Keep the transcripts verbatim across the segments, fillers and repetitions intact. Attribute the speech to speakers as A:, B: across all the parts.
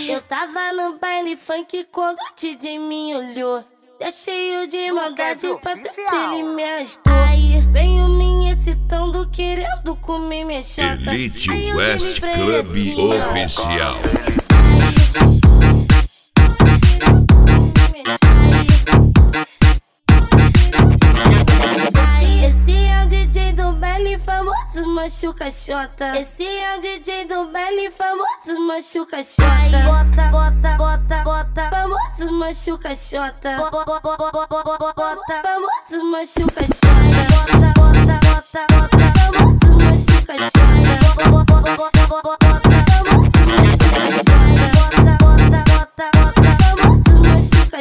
A: Aí eu tava no baile funk quando o D J me olhou. Já cheio de maldade pra dentro, ele me arrastou. Aí veio me excitando, querendo comer minha chota.
B: Elite West Club Oficial.
A: Esse é o D J do baile famoso, machuca chota. Esse é o D J do baile famoso, machuca chota. Bota, bota, bota, bota, famoso machuca chota. Bota, famoso machuca chota. Bota, bota, bota, bota, famoso machuca chota. Bota, famoso machuca chota. Bota, bota, bota, bota, famoso machuca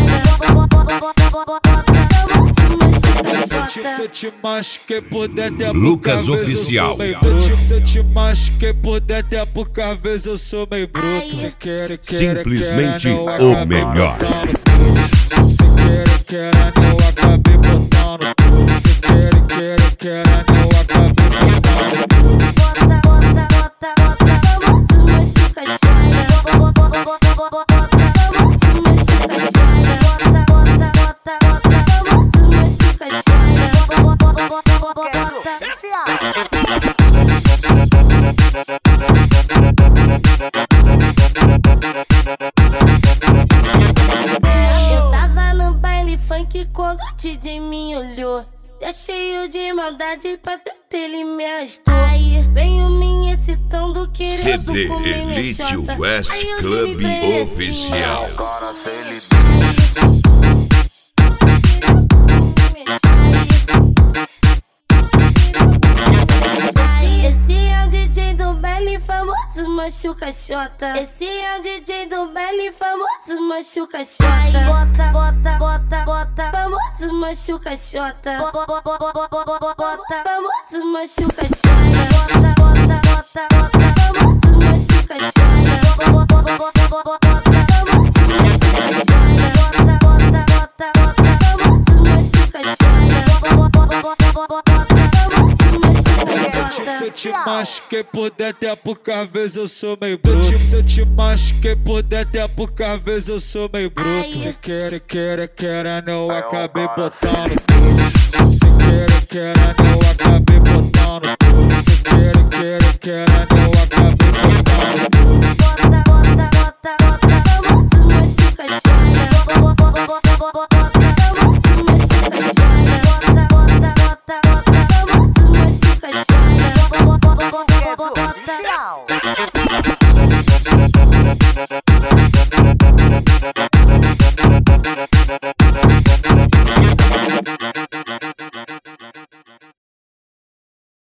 A: chota.
C: Se eu te machuquei por dentro,
B: Lucas Oficial.
C: Se eu te machuquei por dentro, porque às vezes eu sou meio bruto. Cê quer, cê quer,
B: Simplesmente
C: quer,
B: o melhor.
C: Se quer, quer, eu acabei botando. Se quer, quer, quer, eu acabei botando.
A: Bota, bota, bota, bota, famoso machuca chota. Bota, famoso machuca chota. Bota, bota, bota, bota, famoso machuca Eu tava no baile funk quando o D J me olhou. Já cheio de maldade pra dentro, ele me arrastou. Aí veio me excitando,
B: C
A: querendo
B: D
A: comer minha
B: Elite
A: chota.
B: West
A: Aí eu
B: Club
A: virei pra ele assim,
B: Oficial. Esse é o D J do baile famoso, machuca chota. Esse é o D J do baile famoso, machuca chota. Bota, bota, bota, bota, famoso machuca chota. Bota, famoso machuca chota. Bota, bota, bota, bota, famoso machuca chota. Bota, famoso machuca chota. Bota, bota, bota, bota, famoso machuca
C: Se eu te machuquei por dentro, porque às vezes eu sou meio bruto. Se eu te machuquei por dentro, porque às vezes eu sou meio bruto. Se quer, cê quer, quer, eu acabei botando. Se quer, quer, eu acabei botando. Se quer, quer, quer, eu acabei botando.
A: Bota, bota, bota, bota, famoso machuca chota. Bota, famoso machuca chota. Bota, bota, bota, bota, famoso machuca chota. Bota.